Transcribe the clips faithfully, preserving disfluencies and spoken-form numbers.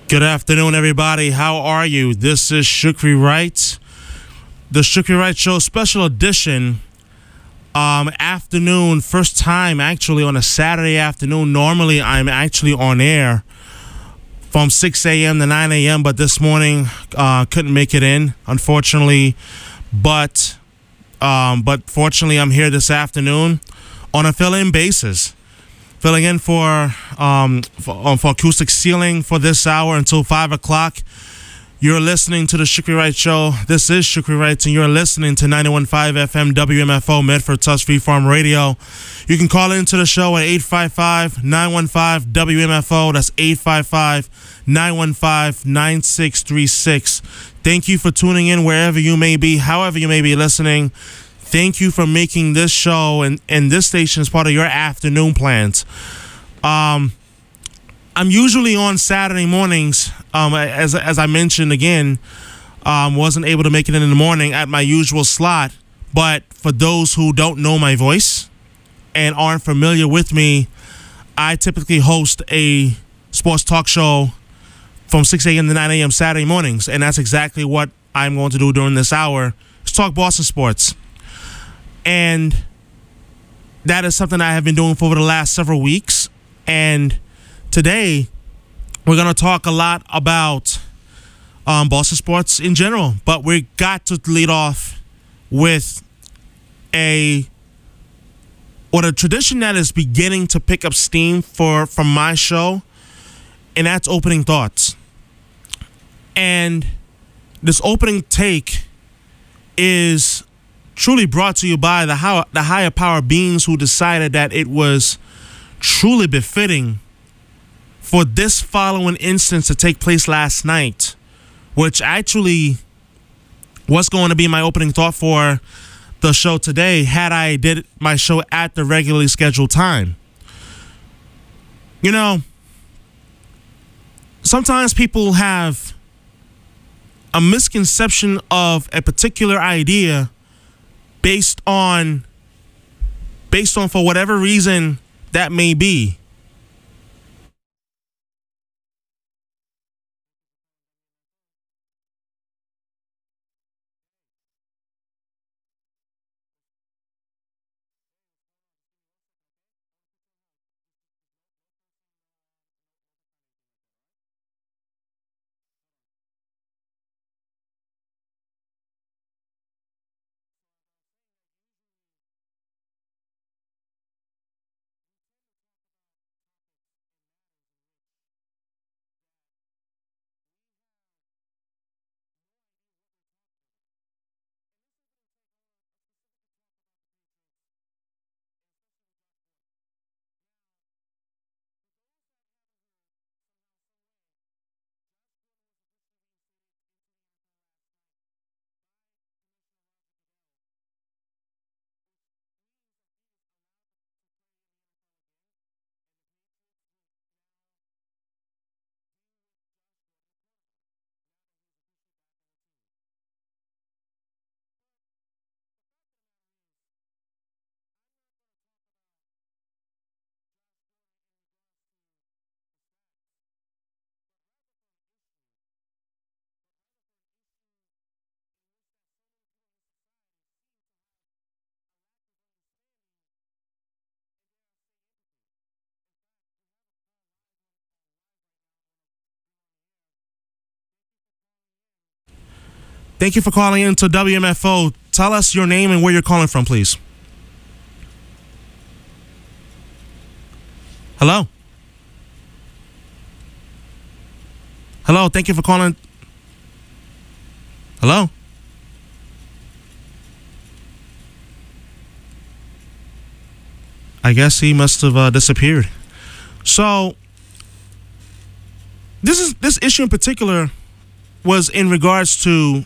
Good afternoon, everybody. How are you? This is Shukri Wright, the Shukri Wright Show special edition. Um, afternoon, first time actually on a Saturday afternoon. Normally, I'm actually on air from six a.m. to nine a.m., but this morning uh, couldn't make it in, unfortunately. But um, but fortunately, I'm here this afternoon on a fill-in basis. Filling in for um for, um, for acoustic ceiling for this hour until five o'clock. You're listening to the Shukri Wright Show. This is Shukri Wright, and you're listening to ninety-one point five F M W M F O Medford Touch Free Farm Radio. You can call into the show at eight five five, nine one five, W M F O. That's eight five five, nine one five, nine six three six. Thank you for tuning in wherever you may be, however you may be listening. Thank you for making this show and, and this station as part of your afternoon plans. Um, I'm usually on Saturday mornings, um, as as I mentioned again, um, wasn't able to make it in the morning at my usual slot. But for those who don't know my voice and aren't familiar with me, I typically host a sports talk show from six a.m. to nine a.m. Saturday mornings, and that's exactly what I'm going to do during this hour. Let's talk Boston sports. And that is something I have been doing for over the last several weeks. And today, we're going to talk a lot about um, Boston sports in general. But we got to lead off with a or a tradition that is beginning to pick up steam for from my show, and that's opening thoughts. And this opening take is truly brought to you by the, how, the higher power beings who decided that it was truly befitting for this following instance to take place last night, which actually was going to be my opening thought for the show today had I did my show at the regularly scheduled time. You know, sometimes people have a misconception of a particular idea based on based on for whatever reason that may be. Thank you for calling in to W M F O. Tell us your name and where you're calling from, please. Hello? Hello, thank you for calling. Hello? I guess he must have uh, disappeared. So, this is this issue in particular was in regards to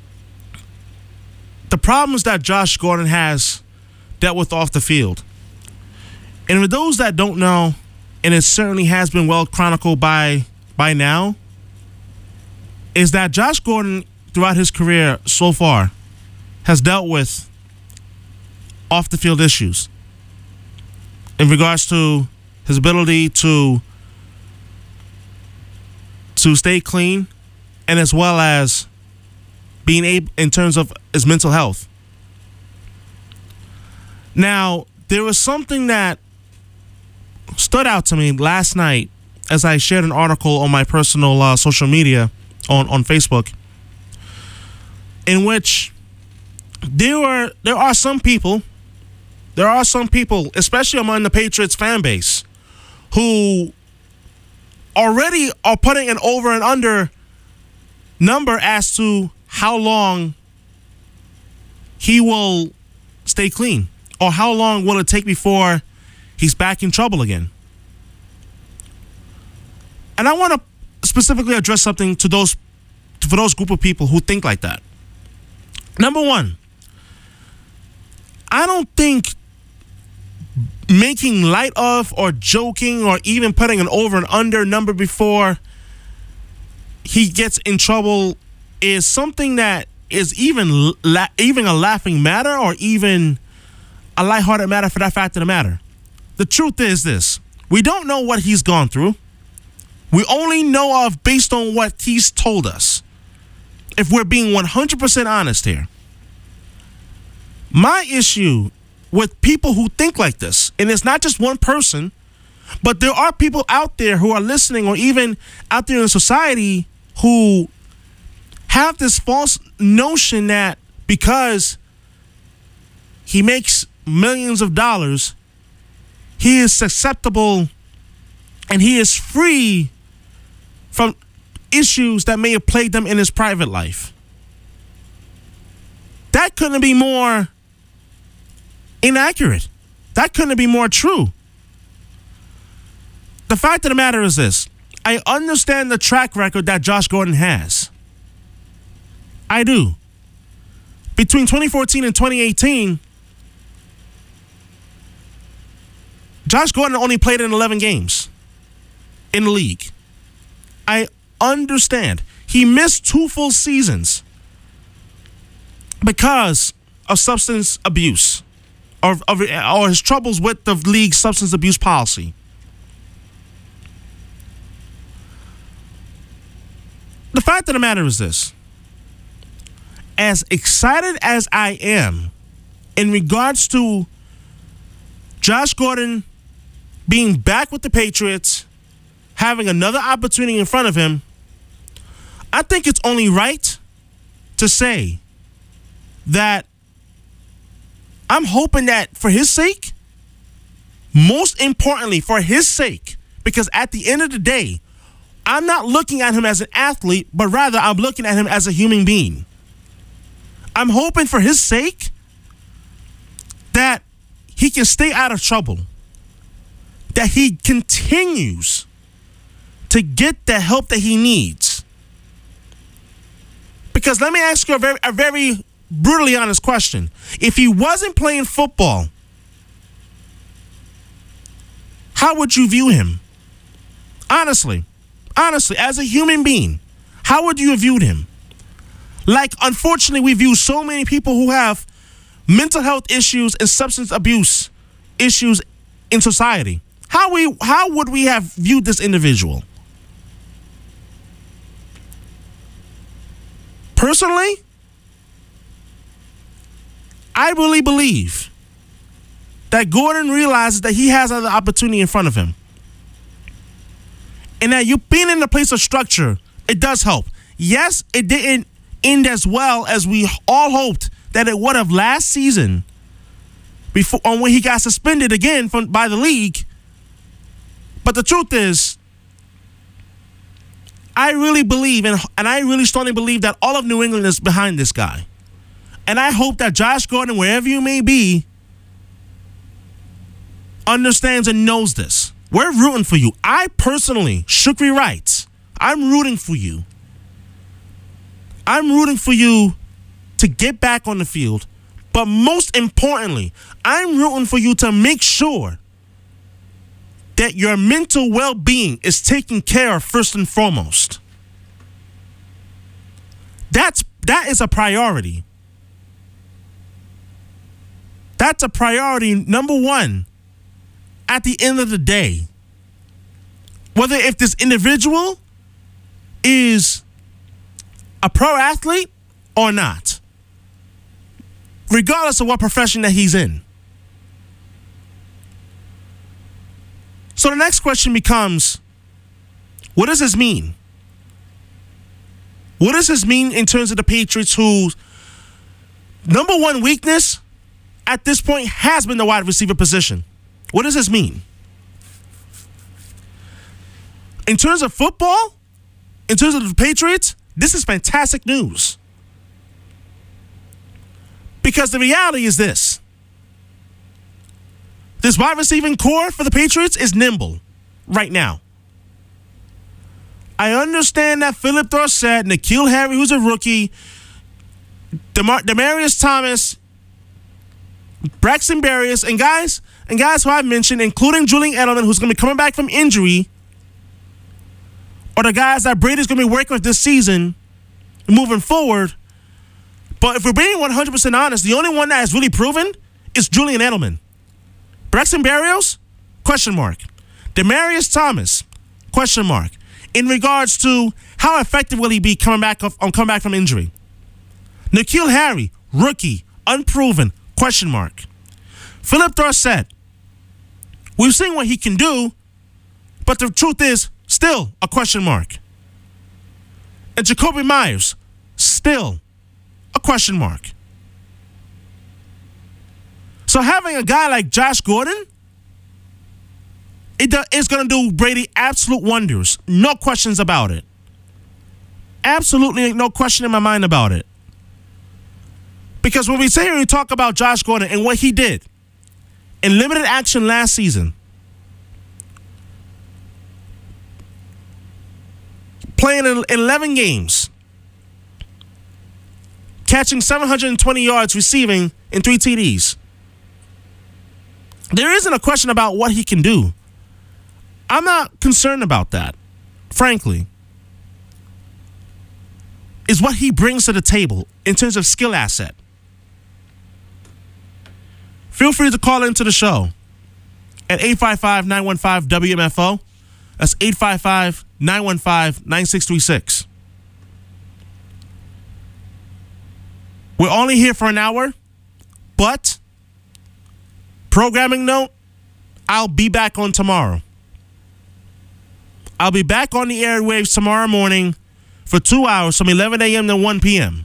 the problems that Josh Gordon has dealt with off the field. And for those that don't know, and it certainly has been well chronicled by by now, is that Josh Gordon, throughout his career so far, has dealt with off-the-field issues in regards to his ability to to stay clean, and as well as being able in terms of his mental health. Now, there was something that stood out to me last night as I shared an article on my personal uh, social media on, on Facebook, in which there were there are some people, there are some people, especially among the Patriots fan base, who already are putting an over and under number as to how long he will stay clean, or how long will it take before he's back in trouble again. And I want to specifically address something to those for those group of people who think like that. Number one, I don't think making light of or joking or even putting an over and under number before he gets in trouble is something that is even la- even a laughing matter, or even a lighthearted matter for that fact of the matter. The truth is this: we don't know what he's gone through. We only know of based on what he's told us, if we're being one hundred percent honest here. My issue with people who think like this, and it's not just one person, but there are people out there who are listening, or even out there in society, who have this false notion that because he makes millions of dollars, he is susceptible and he is free from issues that may have plagued them in his private life. That couldn't be more inaccurate. That couldn't be more true. The fact of the matter is this: I understand the track record that Josh Gordon has. I do. Between twenty fourteen and twenty eighteen, Josh Gordon only played in eleven games in the league. I understand. He missed two full seasons because of substance abuse, or, or, or his troubles with the league's substance abuse policy. The fact of the matter is this: as excited as I am in regards to Josh Gordon being back with the Patriots, having another opportunity in front of him, I think it's only right to say that I'm hoping that for his sake, most importantly for his sake, because at the end of the day, I'm not looking at him as an athlete, but rather I'm looking at him as a human being. I'm hoping for his sake that he can stay out of trouble, that he continues to get the help that he needs. Because let me ask you a very, a very brutally honest question. If he wasn't playing football, how would you view him? Honestly, honestly, as a human being, how would you have viewed him? Like, unfortunately, we view so many people who have mental health issues and substance abuse issues in society. How we, how would we have viewed this individual? Personally, I really believe that Gordon realizes that he has another opportunity in front of him, and that you being in a place of structure, it does help. Yes, it didn't end as well as we all hoped that it would have last season, before when he got suspended again from by the league. But the truth is, I really believe, and, and I really strongly believe that all of New England is behind this guy. And I hope that Josh Gordon, wherever you may be, understands and knows this. We're rooting for you. I personally, Shukri writes, I'm rooting for you. I'm rooting for you to get back on the field. But most importantly, I'm rooting for you to make sure that your mental well-being is taken care of first and foremost. That's that is a priority. That's a priority number one at the end of the day. Whether if this individual is a pro athlete or not, regardless of what profession that he's in. So the next question becomes, what does this mean? What does this mean in terms of the Patriots, whose number one weakness at this point has been the wide receiver position? What does this mean? In terms of football, in terms of the Patriots, this is fantastic news. Because the reality is this. This wide receiving core for the Patriots is nimble right now. I understand that Philip Dorsett, N'Keal Harry, who's a rookie, Demar- Demaryius Thomas, Braxton Berrios, and guys, and guys who I mentioned, including Julian Edelman, who's going to be coming back from injury, are the guys that Brady's going to be working with this season moving forward. But if we're being one hundred percent honest, the only one that has really proven is Julian Edelman. Braxton Berrios, question mark. Demaryius Thomas, question mark. In regards to how effective will he be coming back off, on coming back from injury. N'Keal Harry, rookie, unproven, question mark. Philip Dorsett, we've seen what he can do, but the truth is still a question mark. And Jacoby Myers, still a question mark. So having a guy like Josh Gordon, it is going to do Brady absolute wonders. No questions about it. Absolutely no question in my mind about it. Because when we say here, we talk about Josh Gordon and what he did in limited action last season, playing in eleven games, catching seven hundred twenty yards, receiving in three T Ds. There isn't a question about what he can do. I'm not concerned about that, frankly. Is what he brings to the table in terms of skill asset. Feel free to call into the show at eight five five, nine one five, W M F O. That's eight five five, nine one five, nine six three six. We're only here for an hour, but programming note, I'll be back on tomorrow. I'll be back on the airwaves tomorrow morning for two hours from eleven a.m. to one p.m.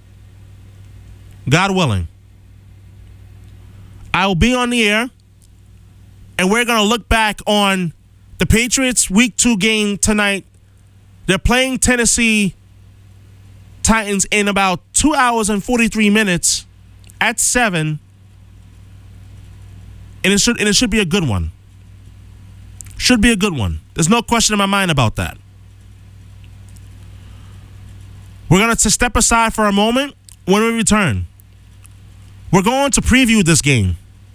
God willing. I will be on the air, and we're going to look back on the Patriots' week two game tonight. They're playing Tennessee Titans in about two hours and forty-three minutes at seven, and it should and it should be a good one. Should be a good one. There's no question in my mind about that. We're going to step aside for a moment. When we return, we're going to preview this game.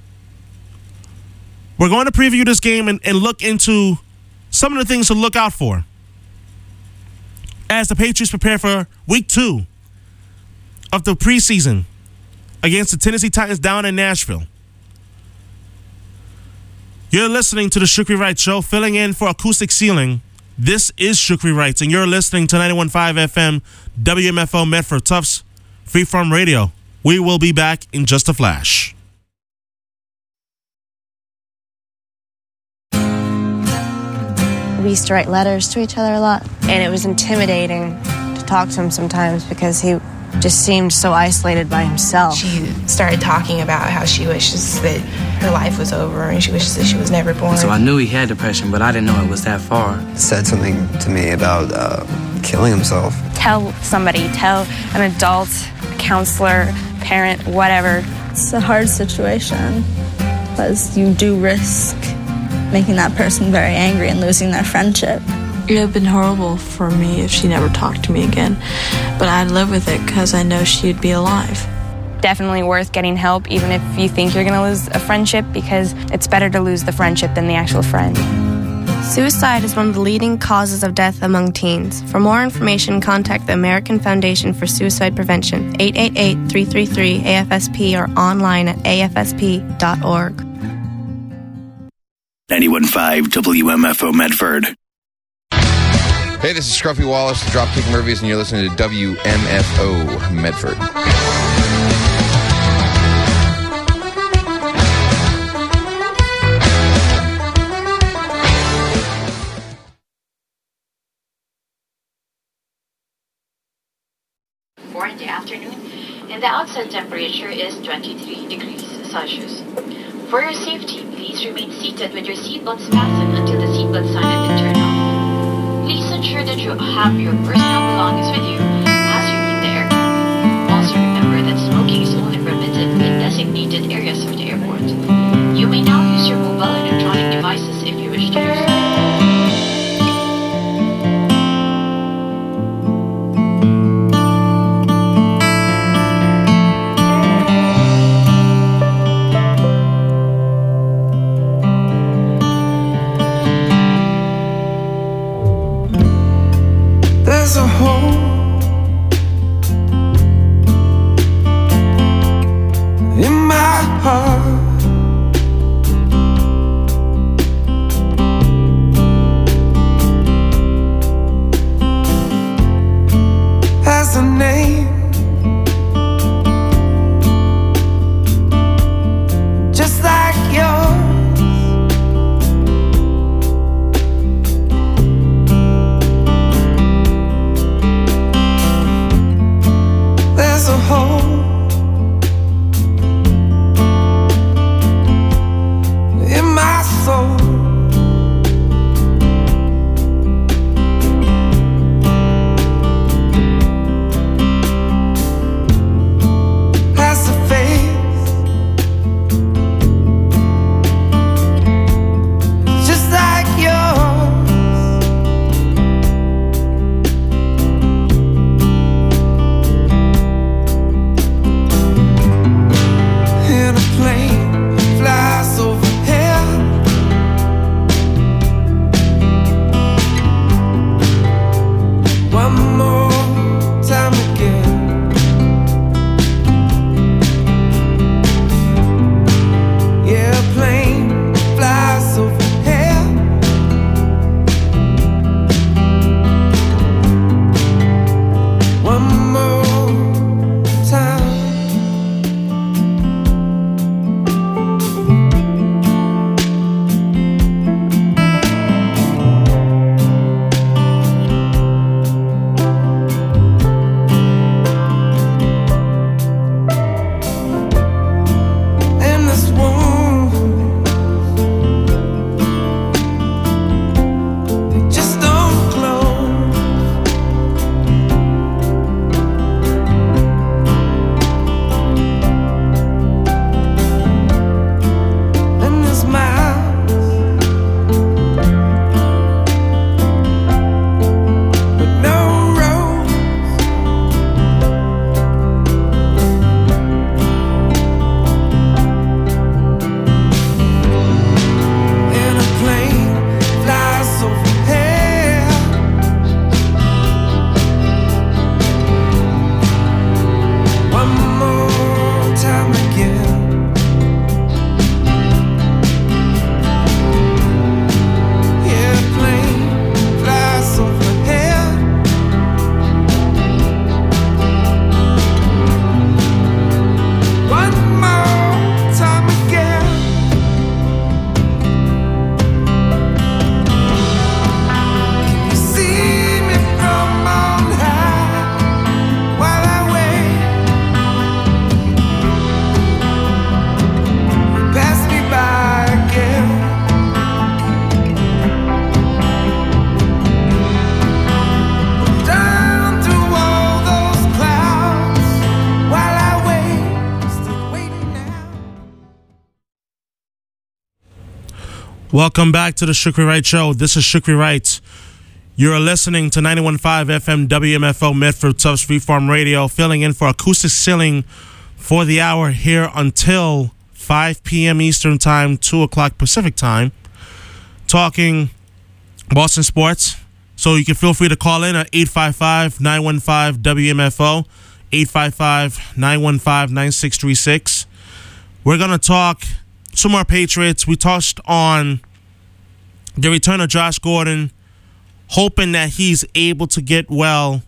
We're going to preview this game and, and look into some of the things to look out for as the Patriots prepare for week two of the preseason against the Tennessee Titans down in Nashville. You're listening to the Shukri Wright Show, filling in for Acoustic Ceiling. This is Shukri Wright, and you're listening to ninety-one point five F M, W M F O Medford Tufts, Freeform Radio. We will be back in just a flash. We used to write letters to each other a lot, and it was intimidating to talk to him sometimes because he just seemed so isolated by himself. She started talking about how she wishes that her life was over and she wishes that she was never born. So I knew he had depression, but I didn't know it was that far. He said something to me about uh, killing himself. Tell somebody, tell an adult, a counselor, parent, whatever. It's a hard situation because you do risk making that person very angry and losing their friendship. It would have been horrible for me if she never talked to me again, but I'd live with it because I know she'd be alive. Definitely worth getting help, even if you think you're going to lose a friendship, because it's better to lose the friendship than the actual friend. Suicide is one of the leading causes of death among teens. For more information, contact the American Foundation for Suicide Prevention, eight eight eight, three three three, A F S P, or online at A F S P dot org. ninety-one point five W M F O Medford. Hey, this is Scruffy Wallace, the Dropkick Murphys, and you're listening to W M F O Medford. For in the afternoon, and the outside temperature is twenty-three degrees Celsius. For your safety, please remain seated with your seatbelts fastened until the seatbelt sign has been turned off. Please ensure that you have your personal belongings with you as you leave the aircraft. Also remember that smoking is only permitted in designated areas of the airport. You may now use your mobile electronic devices if you wish to do so. There's a hole in my heart, has a name, just like yours. There's a hole in my soul, has a face just like yours. In a plane flies overhead, one more time again. Yeah, a plane flies overhead, one more time. In this wound, they just don't close. In this miles, but no roads. In a plane flies overhead, one more time again. Yeah, a plane flies overhead, one more time again. You see me from on high while I wait. You pass me by again. Down through all those clouds while I wait. Still waiting now. Welcome back to the Shukri Wright Show. This is Shukri Wright. You're listening to ninety-one point five F M W M F O Medford Tubbs Free Farm Radio, filling in for Acoustic Ceiling for the hour here until five p.m. Eastern Time, two o'clock Pacific Time, talking Boston sports. So you can feel free to call in at eight five five, nine one five, W M F O, eight five five, nine one five, nine six three six. We're going to talk some more Patriots. We touched on the return of Josh Gordon hoping that he's able to get well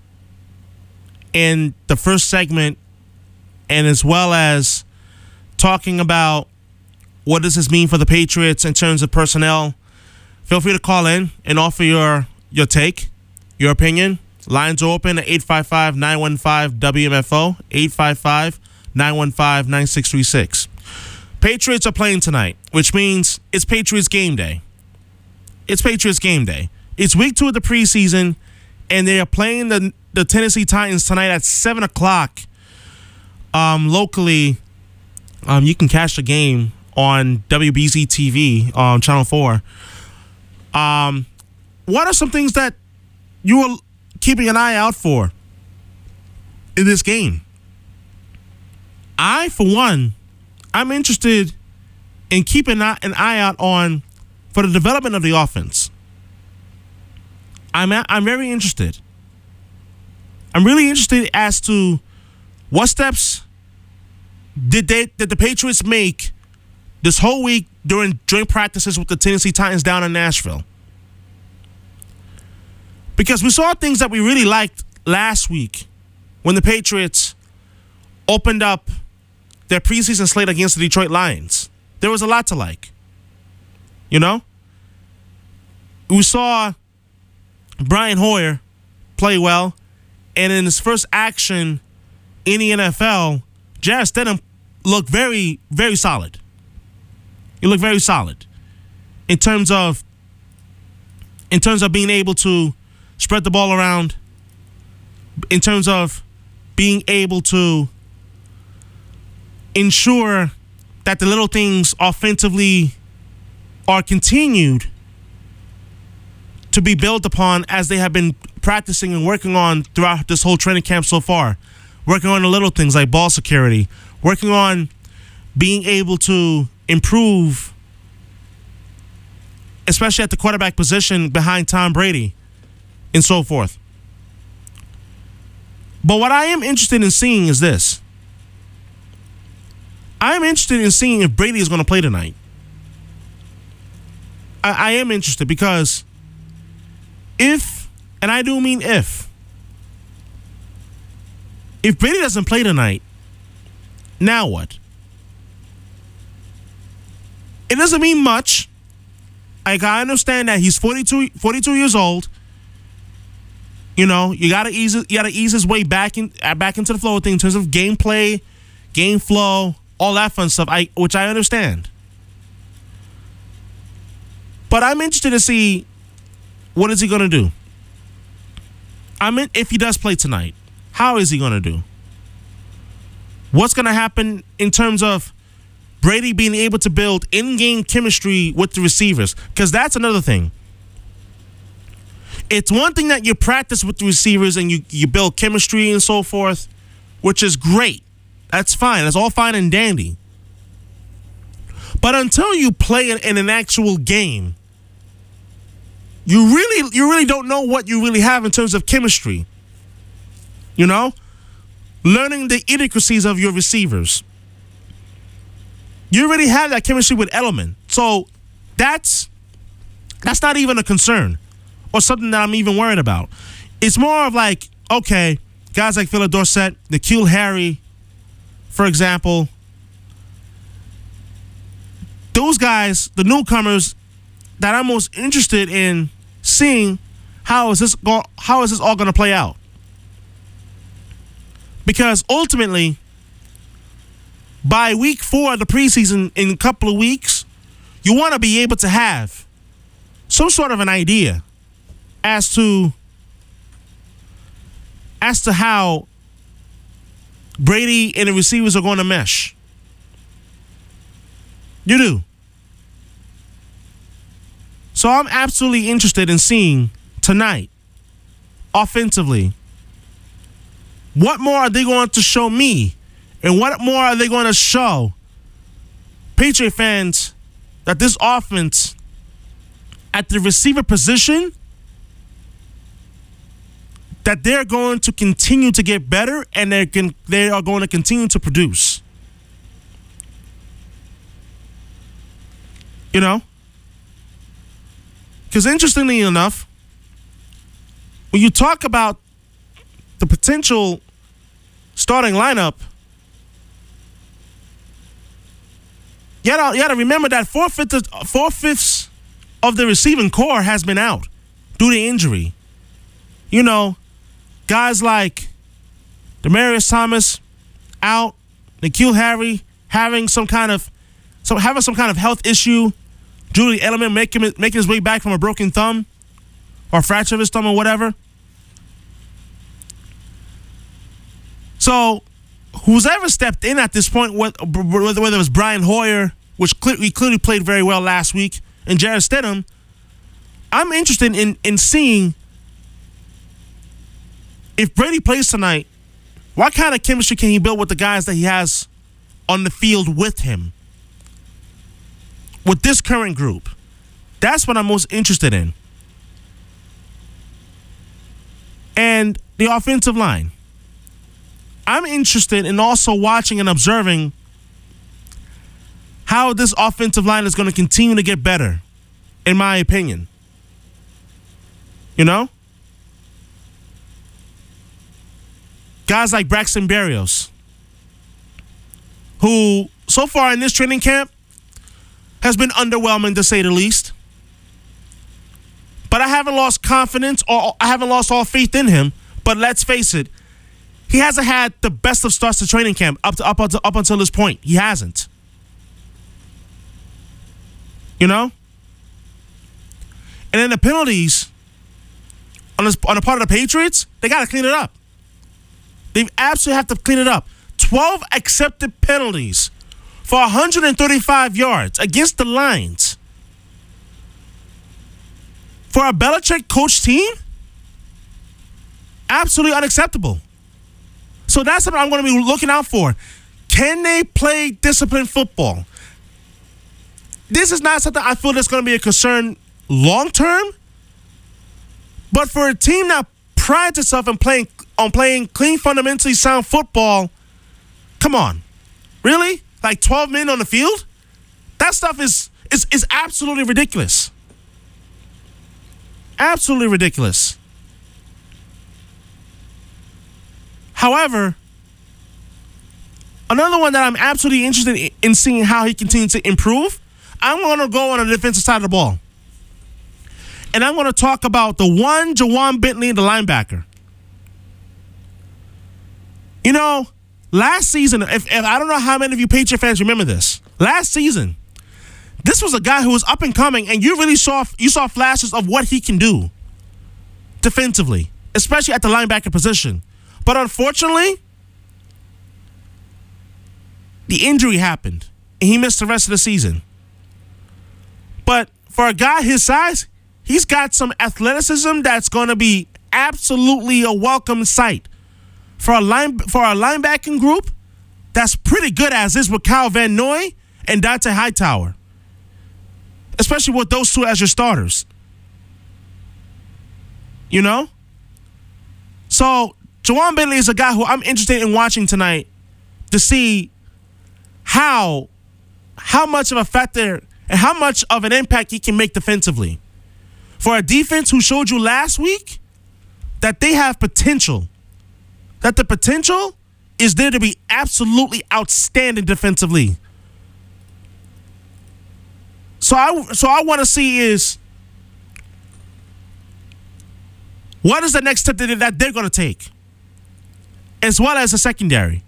in the first segment, and as well as talking about what does this mean for the Patriots in terms of personnel. Feel free to call in and offer your your take, your opinion. Lines are open at eight five five, nine one five, W M F O, eight five five, nine one five, nine six three six. Patriots are playing tonight, which means it's Patriots game day. It's Patriots game day. It's week two of the preseason, and they are playing the, the Tennessee Titans tonight at seven o'clock. Um, locally, um, you can catch the game on W B Z T V, um, Channel four. Um, what are some things that you are keeping an eye out for in this game? I, for one, I'm interested in keeping an eye out on for the development of the offense. I'm I'm very interested. I'm really interested as to what steps did they did the Patriots make this whole week during joint practices with the Tennessee Titans down in Nashville. Because we saw things that we really liked last week when the Patriots opened up their preseason slate against the Detroit Lions. There was a lot to like. You know? We saw Brian Hoyer play well, and in his first action in the N F L, Jarrett Stidham looked very, very solid. He looked very solid in terms of in terms of being able to spread the ball around, in terms of being able to ensure that the little things offensively are continued to be built upon as they have been practicing and working on throughout this whole training camp so far. Working on the little things like ball security, working on being able to improve, especially at the quarterback position behind Tom Brady, and so forth. But what I am interested in seeing is this. I am interested in seeing if Brady is going to play tonight. I, I am interested because if, and I do mean if, if Brady doesn't play tonight, now what? It doesn't mean much. Like, I understand that he's forty-two, forty-two years old. You know, you gotta ease it, you gotta ease his way back in uh, back into the flow of things in terms of gameplay, game flow, all that fun stuff. I which I understand. But I'm interested to see what is he gonna do. I mean, if he does play tonight, how is he gonna do? What's gonna happen in terms of Brady being able to build in-game chemistry with the receivers? Because that's another thing. It's one thing that you practice with the receivers and you, you build chemistry and so forth, which is great. That's fine. That's all fine and dandy. But until you play in, in an actual game, you really you really don't know what you really have in terms of chemistry. You know? Learning the idiosyncrasies of your receivers. You already have that chemistry with Edelman. So that's that's not even a concern or something that I'm even worried about. It's more of like, okay, guys like Phillip Dorsett, N'Keal Harry, for example, those guys, the newcomers that I'm most interested in seeing how is this go- how is this all going to play out? Because ultimately, by week four of the preseason, in a couple of weeks, you want to be able to have some sort of an idea as to as to how Brady and the receivers are going to mesh. You do. So I'm absolutely interested in seeing tonight, offensively, what more are they going to show me? And what more are they going to show Patriot fans that this offense at the receiver position, that they're going to continue to get better and they can they are going to continue to produce? You know? Because interestingly enough, when you talk about the potential starting lineup, you gotta, you gotta remember that four-fifths, four-fifths of the receiving core has been out due to injury. You know, guys like Demaryius Thomas out, N'Keal Harry having some kind of so having some kind of health issue, Julian Edelman making making his way back from a broken thumb or fracture of his thumb or whatever. So, who's ever stepped in at this point, whether it was Brian Hoyer, which clearly, clearly played very well last week, and Jarrett Stidham, I'm interested in, in seeing if Brady plays tonight, what kind of chemistry can he build with the guys that he has on the field with him? With this current group. That's what I'm most interested in. And the offensive line. I'm interested in also watching and observing how this offensive line is going to continue to get better, in my opinion. You know? Guys like Braxton Berrios, who so far in this training camp has been underwhelming to say the least. But I haven't lost confidence or I haven't lost all faith in him. But let's face it, he hasn't had the best of starts to training camp up to, up, up, up until this point. He hasn't. You know? And then the penalties on, this, on the part of the Patriots, they got to clean it up. They absolutely have to clean it up. twelve accepted penalties for one hundred thirty-five yards against the Lions. For a Belichick coach team? Absolutely unacceptable. So that's what I'm going to be looking out for. Can they play disciplined football? This is not something I feel that's going to be a concern long term. But for a team that prides itself on playing, on playing clean, fundamentally sound football, come on. Really? Like twelve men on the field? That stuff is, is, is absolutely ridiculous. Absolutely ridiculous. However, another one that I'm absolutely interested in seeing how he continues to improve, I'm going to go on the defensive side of the ball. And I'm going to talk about the one Jawan Bentley, the linebacker. You know, last season, if, if I don't know how many of you Patriot fans remember this. Last season, this was a guy who was up and coming, and you really saw you saw flashes of what he can do defensively, especially at the linebacker position. But unfortunately, the injury happened, and he missed the rest of the season. But for a guy his size, he's got some athleticism that's going to be absolutely a welcome sight. For a line for a linebacking group, that's pretty good as is with Kyle Van Noy and Dante Hightower. Especially with those two as your starters. You know? So, Jawan Bentley is a guy who I'm interested in watching tonight to see how, how much of a factor and how much of an impact he can make defensively. For a defense who showed you last week that they have potential. That the potential is there to be absolutely outstanding defensively. So I so I want to see is what is the next step that, that they're going to take, as well as the secondary,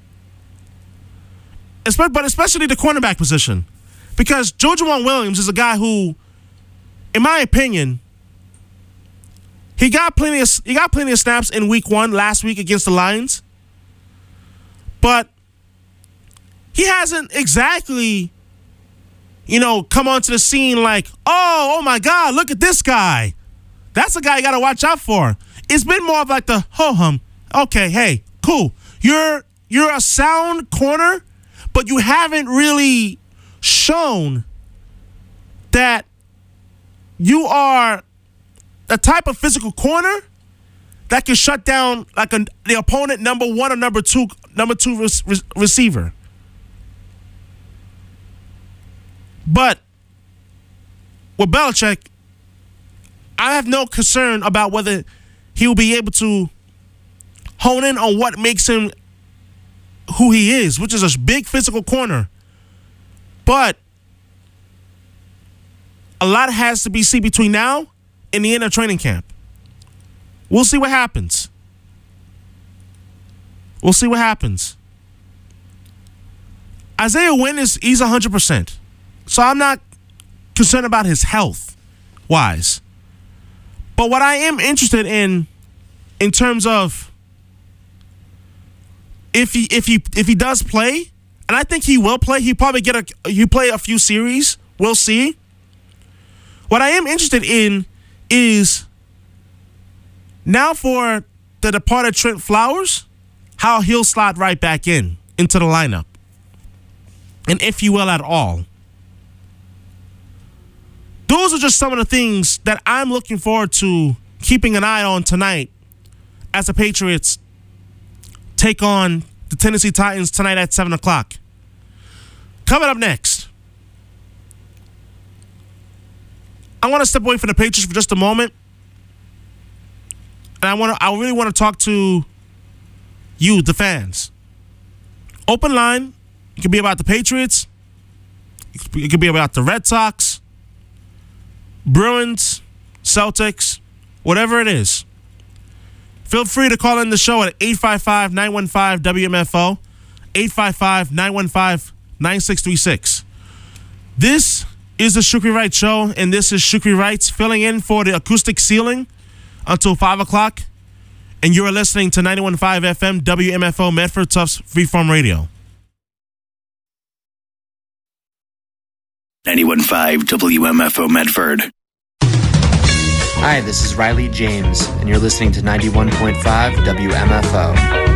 but especially the cornerback position, because Jojuan Williams is a guy who, in my opinion, he got plenty of he got plenty of snaps in week one last week against the Lions, but he hasn't exactly, you know, come onto the scene like, oh, oh my God, look at this guy. That's a guy you got to watch out for. It's been more of like the ho-hum. Okay, hey, cool. You're you're a sound corner, but you haven't really shown that you are the type of physical corner that can shut down like a, the opponent number one or number two number two re- re- receiver. But with Belichick, I have no concern about whether he will be able to hone in on what makes him who he is, which is a big physical corner. But a lot has to be seen between now and the end of training camp. We'll see what happens. We'll see what happens. Isaiah Wynn is he's one hundred percent. So I'm not concerned about his health wise. But what I am interested in in terms of if he if he if he does play, and I think he will play, he probably get a he play a few series. We'll see. What I am interested in is now for the departed Trent Flowers, how he'll slide right back in into the lineup. And if he will at all. Those are just some of the things that I'm looking forward to keeping an eye on tonight as the Patriots take on the Tennessee Titans tonight at seven o'clock. Coming up next, I want to step away from the Patriots for just a moment. And I want to I really want to talk to you, the fans. Open line. It could be about the Patriots. It could be about the Red Sox, Bruins, Celtics, whatever it is. Feel free to call in the show at eight five five, nine one five, W M F O, eight five five, nine one five, nine six three six. This is the Shukri Wright Show, and this is Shukri Wrights filling in for the acoustic ceiling until five o'clock. And you are listening to ninety-one point five F M, W M F O, Medford Tufts Freeform Radio. ninety-one point five W M F O Medford. Hi, this is Riley James, and you're listening to ninety-one point five W M F O.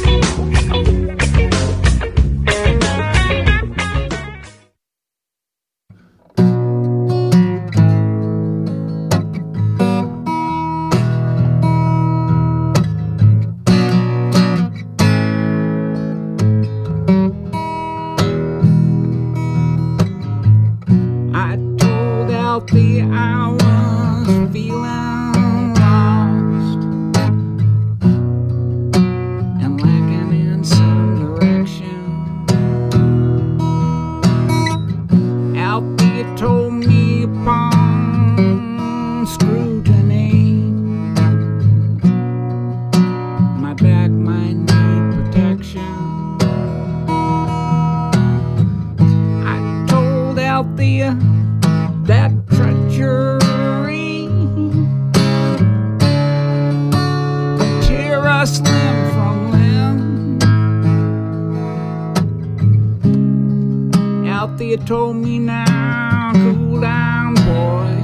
Told me now, cool down, boy.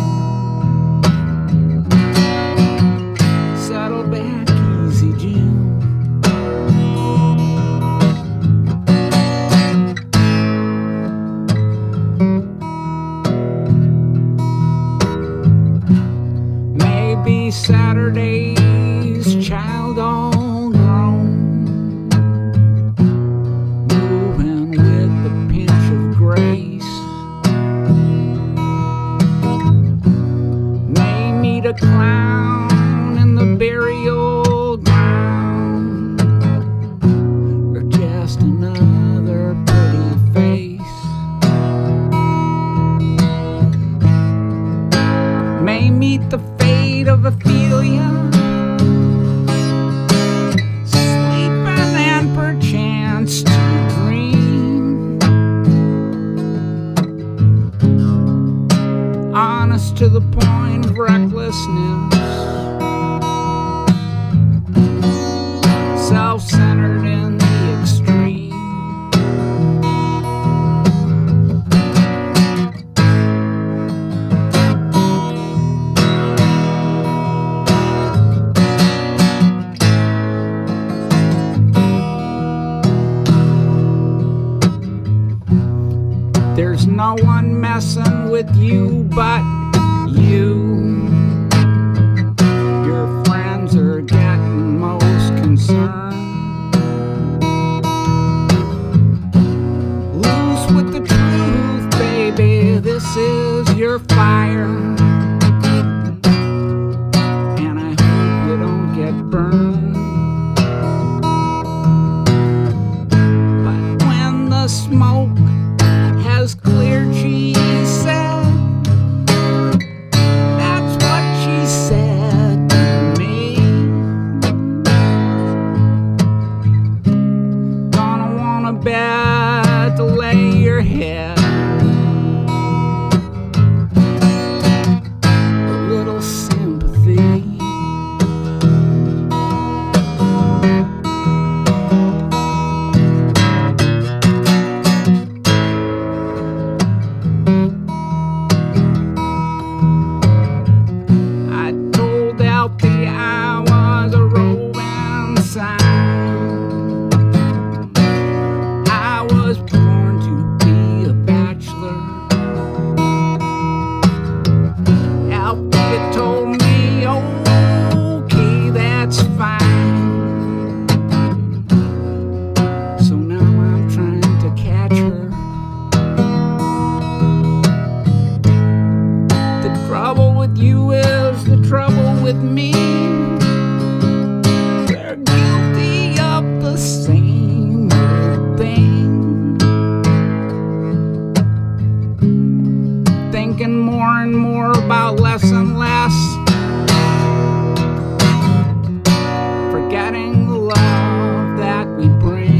Settle back easy, Jim. Maybe Saturday's child all grown, moving with a pinch of grace. A clown in the burial ground, or just another pretty face. May meet the fate of Ophelia, sleeping and perchance to dream, honest to the point of recklessness, self-centered in the extreme. There's no one messing with you but you. Your friends are getting most concerned. Loose with the truth, baby, this is your fire. And I hope you don't bed to lay your head. A little sympathy. I told Alfie I was a roving sign. I was born to be a bachelor. Alfie told me, okay, that's fine. So now I'm trying to catch her. The trouble with you is the trouble with me. We're guilty of the same old thing. Thinking more and more about less and less. Forgetting the love that we bring.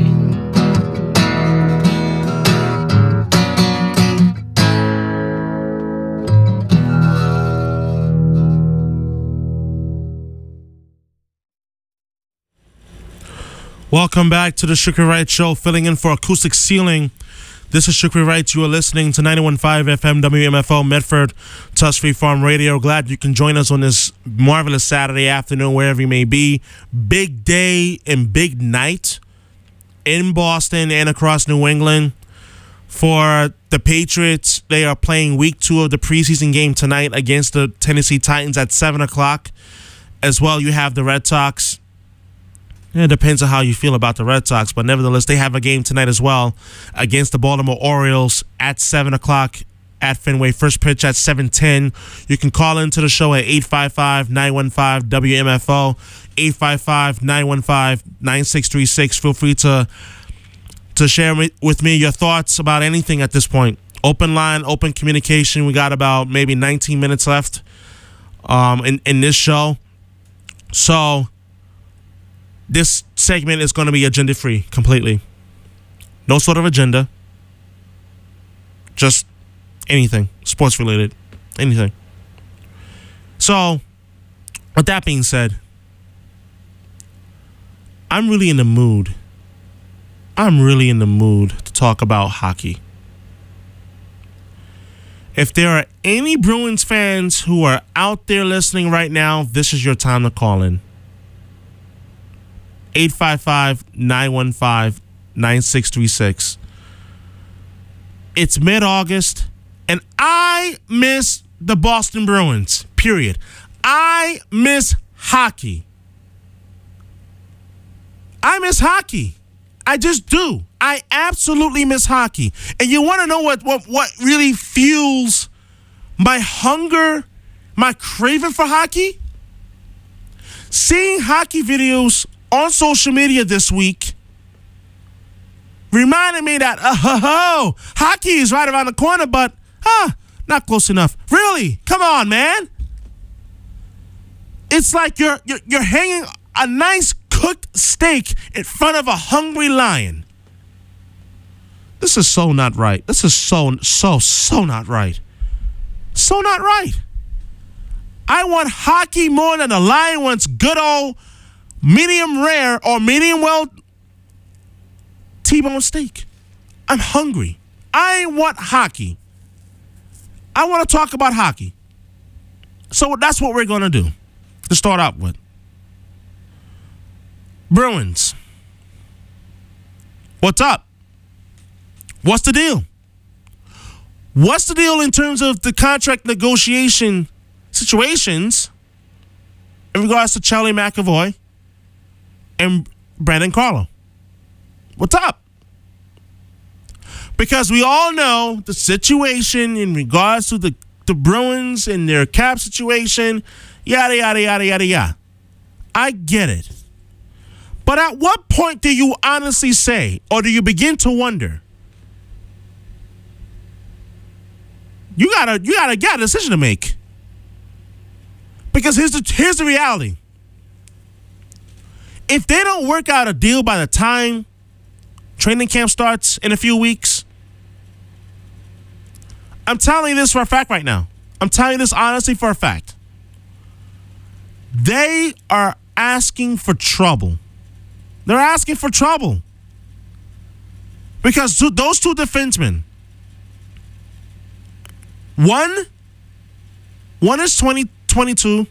Welcome back to the Shukri Wright Show, filling in for Acoustic Ceiling. This is Shukri Wright. You are listening to ninety-one point five F M W M F O Medford, Tusk Free Farm Radio. Glad you can join us on this marvelous Saturday afternoon, wherever you may be. Big day and big night in Boston and across New England for the Patriots. They are playing week two of the preseason game tonight against the Tennessee Titans at seven o'clock. As well, you have the Red Sox. It depends on how you feel about the Red Sox, but nevertheless, they have a game tonight as well against the Baltimore Orioles at seven o'clock at Fenway. First pitch at seven ten. You can call into the show at eight five five, nine one five, W M F O, eight five five, nine one five, nine six three six. Feel free to, to share with me your thoughts about anything at this point. Open line, open communication. We got about maybe nineteen minutes left um, in, in this show. So this segment is going to be agenda-free completely. No sort of agenda. Just anything. Sports-related. Anything. So, with that being said, I'm really in the mood. I'm really in the mood to talk about hockey. If there are any Bruins fans who are out there listening right now, this is your time to call in. eight five five, nine one five, nine six three six. It's mid-August, and I miss the Boston Bruins, period. I miss hockey. I miss hockey. I just do. I absolutely miss hockey. And you want to know what, what, what really fuels my hunger, my craving for hockey? Seeing hockey videos on social media this week reminded me that, uh, ho, ho, hockey is right around the corner, but, huh, not close enough. Really? Come on, man. It's like you're, you're, you're hanging a nice cooked steak in front of a hungry lion. This is so not right. This is so, so, so not right. So not right. I want hockey more than the lion wants good old medium rare or medium well T-bone steak. I'm hungry. I want hockey. I want to talk about hockey. So that's what we're going to do to start out with. Bruins. What's up? What's the deal? What's the deal in terms of the contract negotiation situations in regards to Charlie McAvoy and Brandon Carlo? What's up? Because we all know the situation in regards to the, the Bruins and their cap situation, yada, yada, yada, yada, yada. I get it. But at what point do you honestly say, or do you begin to wonder, you gotta, you gotta get a decision to make? Because here's the, here's the reality. If they don't work out a deal by the time training camp starts in a few weeks. I'm telling you this for a fact right now. I'm telling you this honestly for a fact. They are asking for trouble. They're asking for trouble. Because those two defensemen, one, one is twenty, twenty-two.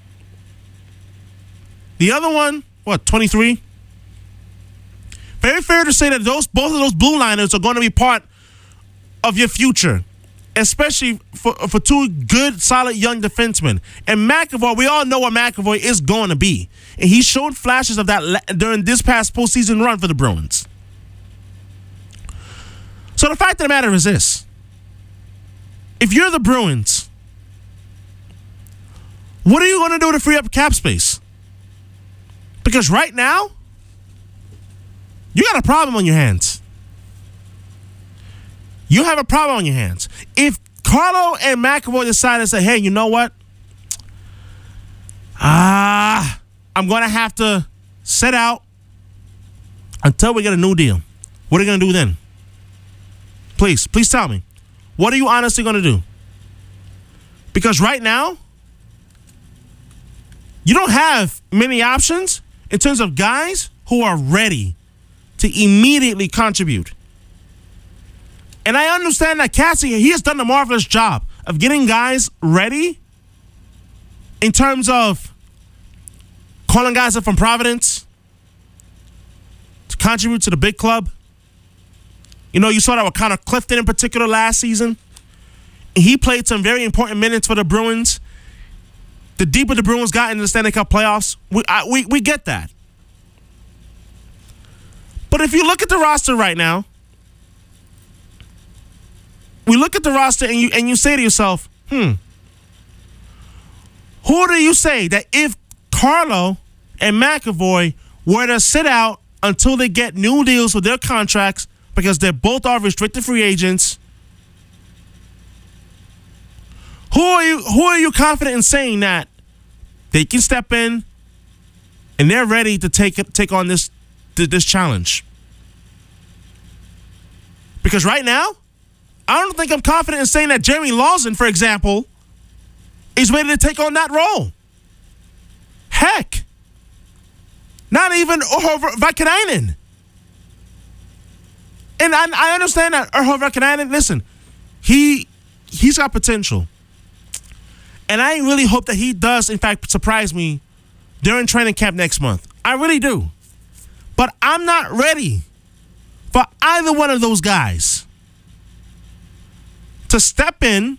The other one, what, twenty-three? Very fair to say that those both of those blue liners are going to be part of your future, especially for, for two good, solid young defensemen. And McAvoy, we all know what McAvoy is going to be. And he showed flashes of that during this past postseason run for the Bruins. So the fact of the matter is this. If you're the Bruins, what are you going to do to free up cap space? Because right now, you got a problem on your hands. You have a problem on your hands. If Carlo and McAvoy decide to say, hey, you know what? Ah, I'm going to have to sit out until we get a new deal. What are you going to do then? Please, please tell me. What are you honestly going to do? Because right now, you don't have many options in terms of guys who are ready to immediately contribute. And I understand that Cassie, he has done a marvelous job of getting guys ready in terms of calling guys up from Providence to contribute to the big club. You know, you saw that with Connor Clifton in particular last season. He played some very important minutes for the Bruins. The deeper the Bruins got into the Stanley Cup playoffs, we, I, we, we get that. But if you look at the roster right now, we look at the roster and you and you say to yourself, hmm, who do you say that if Carlo and McAvoy were to sit out until they get new deals with their contracts because they both are restricted free agents, who are you who are you confident in saying that they can step in and they're ready to take take on this this challenge? Because right now, I don't think I'm confident in saying that Jeremy Lawson, for example, is ready to take on that role. Heck, not even Urho Vakanainen. And I, I understand that Urho Vakanainen, listen, he, he's got potential. And I really hope that he does, in fact, surprise me during training camp next month. I really do. But I'm not ready for either one of those guys to step in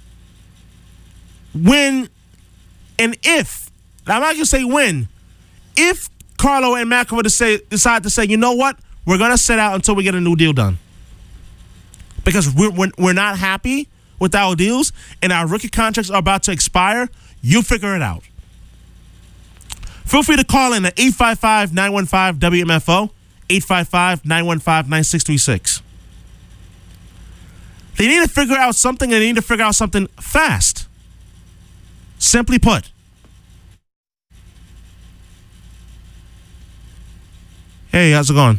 when and if, I'm not going to say when, if Carlo and McAvoy to say, decide to say, you know what, we're going to sit out until we get a new deal done. Because we're, we're, we're not happy with our deals and our rookie contracts are about to expire, you figure it out. Feel free to call in at eight five five, nine one five, W M F O, eight five five, nine one five, nine six three six. They need to figure out something and they need to figure out something fast. Simply put. Hey, how's it going?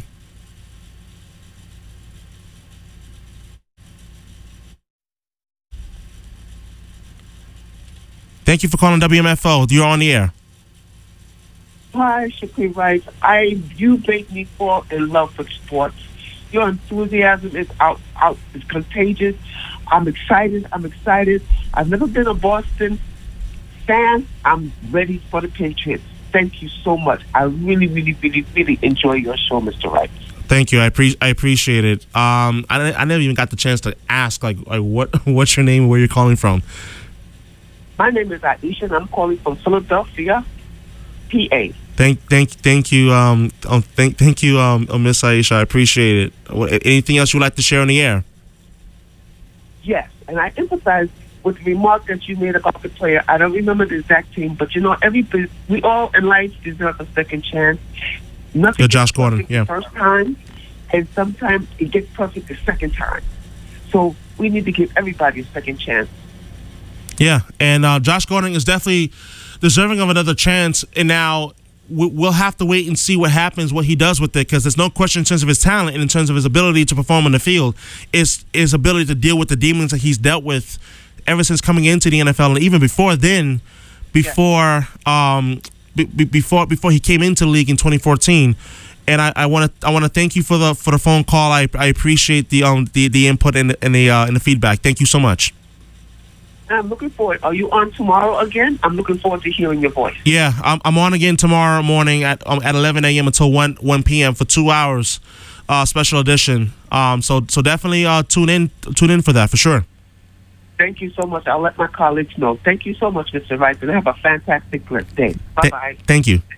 Thank you for calling W M F O. You're on the air. Hi, Shakri Rice. I you make me fall in love with sports. Your enthusiasm is out, out, is contagious. I'm excited. I'm excited. I've never been a Boston fan. I'm ready for the Patriots. Thank you so much. I really, really, really, really enjoy your show, Mister Rice. Thank you. I pre- I appreciate it. Um, I I never even got the chance to ask like, like what what's your name and where you're calling from. My name is Aisha, and I'm calling from Philadelphia, P A. Thank, thank, thank you, um, um thank, thank you, um, Miss Aisha. I appreciate it. Anything else you'd like to share on the air? Yes, and I empathize with the remark that you made about the player. I don't remember the exact team, but you know, every we all in life deserve a second chance. Nothing yeah, Josh Gordon, yeah. The first time, and sometimes it gets perfect the second time. So we need to give everybody a second chance. Yeah, and uh, Josh Gordon is definitely deserving of another chance. And now, we- we'll have to wait and see what happens, what he does with it, because there's no question in terms of his talent and in terms of his ability to perform on the field, is his ability to deal with the demons that he's dealt with ever since coming into the N F L, and even before then, before um, b- b- before before he came into the league in twenty fourteen. And I want to I want to thank you for the for the phone call. I I appreciate the um the, the input and the and the uh, and the feedback. Thank you so much. I'm looking forward. Are you on tomorrow again? I'm looking forward to hearing your voice. Yeah, I'm I'm on again tomorrow morning at um, at eleven a.m. until one one p.m. for two hours, uh, special edition. Um, so so definitely uh tune in tune in for that for sure. Thank you so much. I'll let my colleagues know. Thank you so much, Mister Rice, and have a fantastic day. Bye bye. Th- thank you.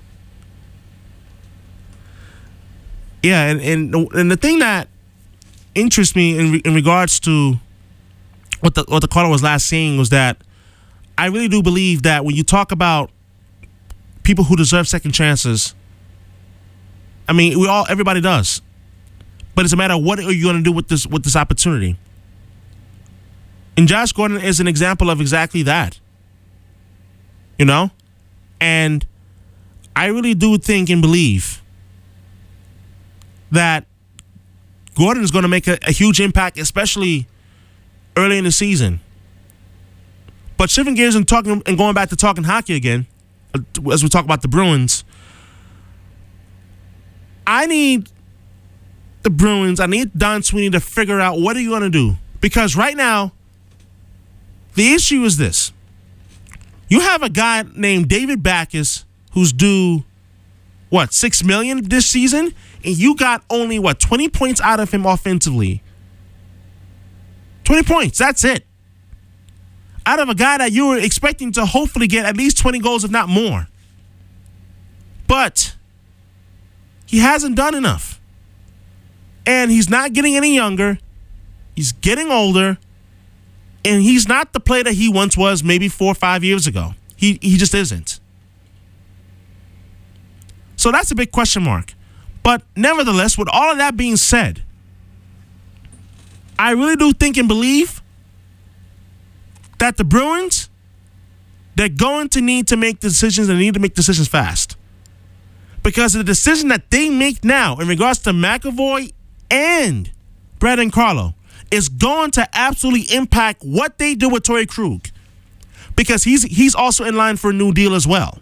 Yeah, and, and and the thing that interests me in re- in regards to what the what the caller was last saying was that I really do believe that when you talk about people who deserve second chances, I mean, we all everybody does, but it's a matter of what are you going to do with this with this opportunity. And Josh Gordon is an example of exactly that. You know, and I really do think and believe that Gordon is going to make a, a huge impact, especially early in the season. But shifting gears and talking and going back to talking hockey again, as we talk about the Bruins, I need the Bruins, I need Don Sweeney to figure out what are you going to do. Because right now, the issue is this. You have a guy named David Backes who's due, what, six million dollars this season? And you got only, what, twenty points out of him offensively. twenty points, that's it. Out of a guy that you were expecting to hopefully get at least twenty goals, if not more. But he hasn't done enough. And he's not getting any younger. He's getting older. And he's not the player that he once was maybe four or five years ago. He he just isn't. So that's a big question mark. But nevertheless, with all of that being said, I really do think and believe that the Bruins, they're going to need to make decisions and need to make decisions fast. Because the decision that they make now in regards to McAvoy and Brandon Carlo is going to absolutely impact what they do with Torrey Krug. Because he's he's also in line for a new deal as well.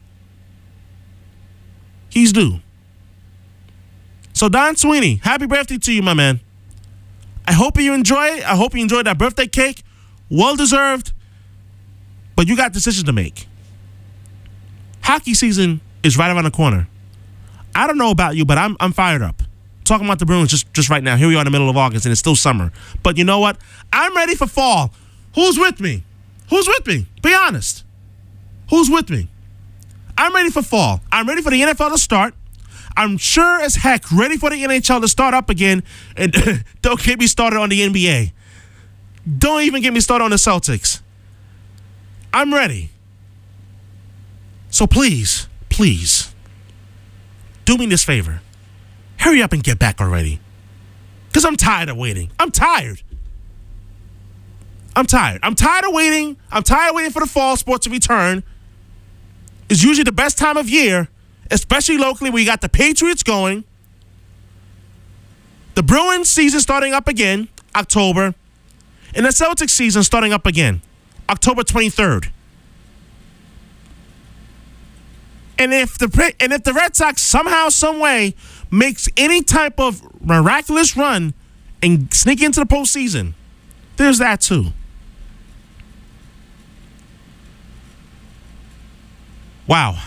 He's due. So Don Sweeney, happy birthday to you, my man. I hope you enjoy it. I hope you enjoyed that birthday cake. Well deserved. But you got decisions to make. Hockey season is right around the corner. I don't know about you, but I'm I'm fired up. Talking about the Bruins just, just right now. Here we are in the middle of August, and it's still summer. But you know what? I'm ready for fall. Who's with me? Who's with me? Be honest. Who's with me? I'm ready for fall. I'm ready for the N F L to start. I'm sure as heck ready for the N H L to start up again. And don't get me started on the N B A. Don't even get me started on the Celtics. I'm ready. So please, please, do me this favor. Hurry up and get back already. Because I'm tired of waiting. I'm tired. I'm tired. I'm tired of waiting. I'm tired of waiting for the fall sports to return. It's usually the best time of year, especially locally where you got the Patriots going. The Bruins season starting up again, October. And the Celtics season starting up again, October twenty-third. And if the and if the Red Sox somehow, some way makes any type of miraculous run and sneak into the postseason, there's that too. Wow.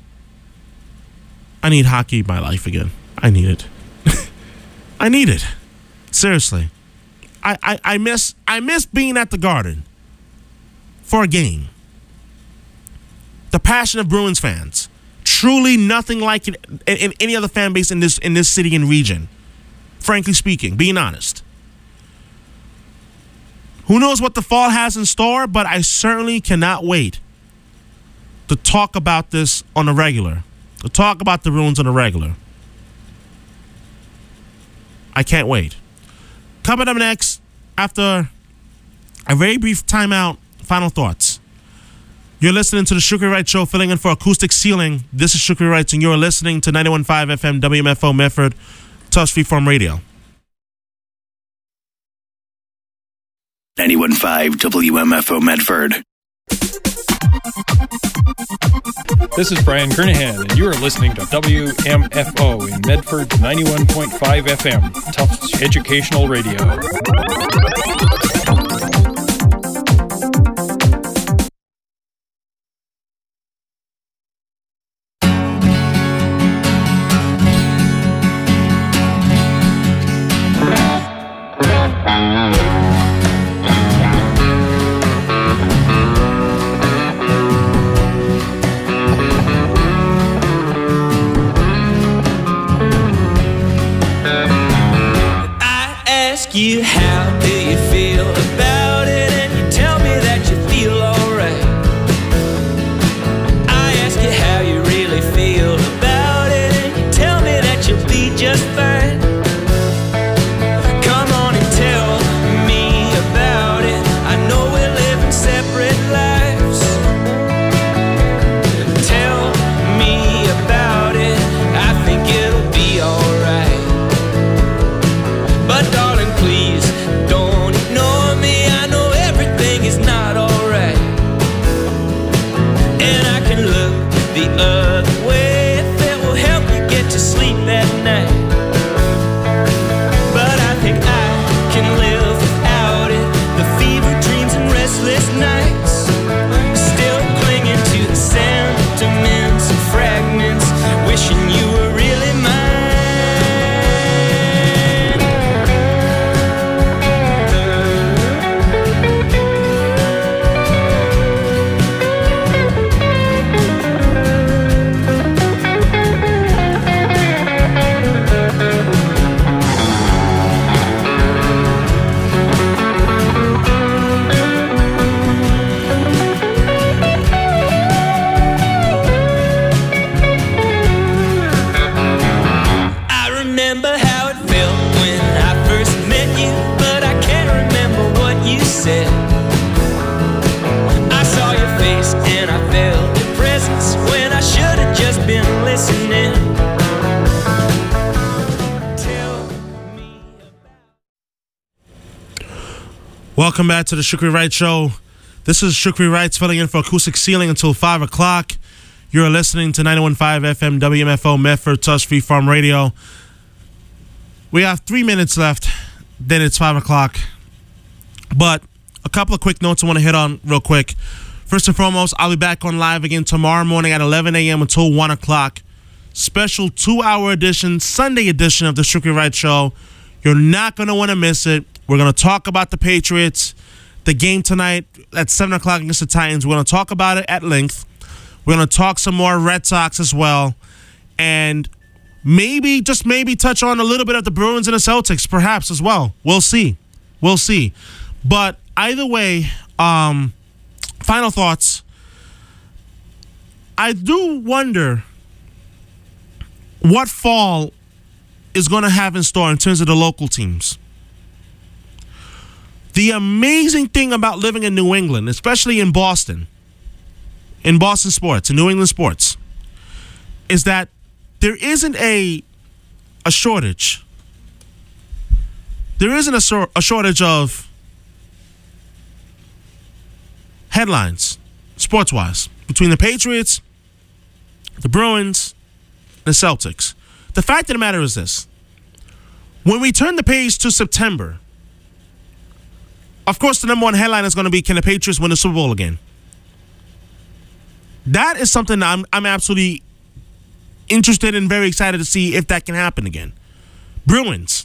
I need hockey in my life again. I need it. I need it. Seriously. I, I, I miss I miss being at the Garden for a game. The passion of Bruins fans. Truly nothing like it in, in any other fan base in this in this city and region. Frankly speaking, being honest. Who knows what the fall has in store, but I certainly cannot wait to talk about this on a regular. To talk about the Bruins on a regular. I can't wait. Coming up next, after a very brief timeout, final thoughts. You're listening to the Shukri Wright Show, filling in for Acoustic Ceiling. This is Shukri Wright, and you're listening to ninety-one point five F M W M F O Medford, Touch Freeform Radio. ninety-one point five W M F O Medford. This is Brian Kernahan, and you are listening to W M F O in Medford's ninety-one point five F M, Tufts Educational Radio. You how do you feel about it, and you tell me that you feel alright. I ask you how you really feel about it, and you tell me that you'll be just fine. Come on and tell me about it. I know we're living separate lives. Tell me about it. I think it'll be alright. But darling, please don't ignore me. I know everything is not alright, and I can look the other way if it will help you get to sleep at night. But I think I can live without it. The fever dreams and restless nights, still clinging to the sentiments and fragments, wishing you were really mine. I saw your face and I felt your presence when I should have just been listening. Welcome back to the Shukri Wright Show. This is Shukri Wright filling in for Acoustic Ceiling until five o'clock. You're listening to ninety-one point five F M W M F O Medford, Touch Freeform Radio. We have three minutes left, then it's five o'clock. But a couple of quick notes I want to hit on real quick. First and foremost, I'll be back on live again tomorrow morning at eleven a.m. until one o'clock. Special two-hour edition, Sunday edition of the Shukri Wright Show. You're not going to want to miss it. We're going to talk about the Patriots, the game tonight at seven o'clock against the Titans. We're going to talk about it at length. We're going to talk some more Red Sox as well. And maybe, just maybe, touch on a little bit of the Bruins and the Celtics, perhaps, as well. We'll see. We'll see. But either way, um, final thoughts. I do wonder what fall is going to have in store in terms of the local teams. The amazing thing about living in New England, especially in Boston, in Boston sports, in New England sports, is that there isn't a a shortage. There isn't a, sor- a shortage of headlines, sports-wise, between the Patriots, the Bruins, and the Celtics. The fact of the matter is this. When we turn the page to September, of course, the number one headline is going to be, can the Patriots win the Super Bowl again? That is something that I'm, I'm absolutely interested and very excited to see if that can happen again. Bruins.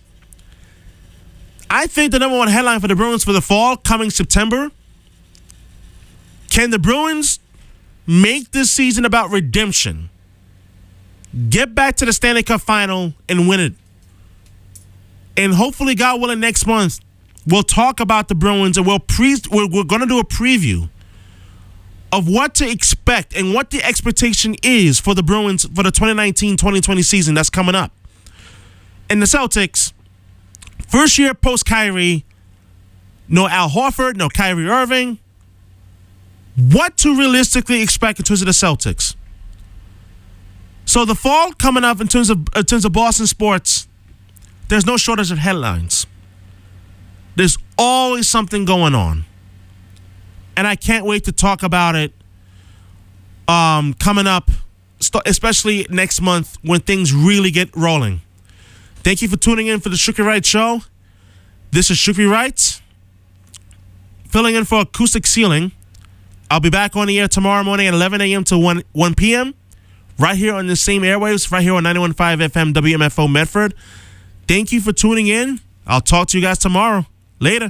I think the number one headline for the Bruins for the fall, coming September, can the Bruins make this season about redemption? Get back to the Stanley Cup final and win it. And hopefully, God willing, next month, we'll talk about the Bruins and we'll pre- we're, we're going to do a preview of what to expect and what the expectation is for the Bruins for the twenty nineteen twenty twenty season that's coming up. And the Celtics, first year post-Kyrie, no Al Horford, no Kyrie Irving. what to realistically expect in terms of the Celtics. So the fall coming up in terms of in terms of Boston sports, there's no shortage of headlines. There's always something going on. And I can't wait to talk about it um, coming up, especially next month when things really get rolling. Thank you for tuning in for the Shukri Wright Show. This is Shukri Wright, filling in for Acoustic Ceiling. I'll be back on the air tomorrow morning at eleven a.m. to one p.m. right here on the same airwaves, right here on ninety-one point five F M W M F O Medford. Thank you for tuning in. I'll talk to you guys tomorrow. Later.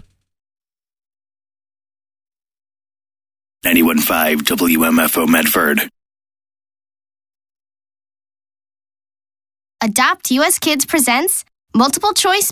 ninety-one point five W M F O Medford. Adopt U S Kids presents Multiple Choice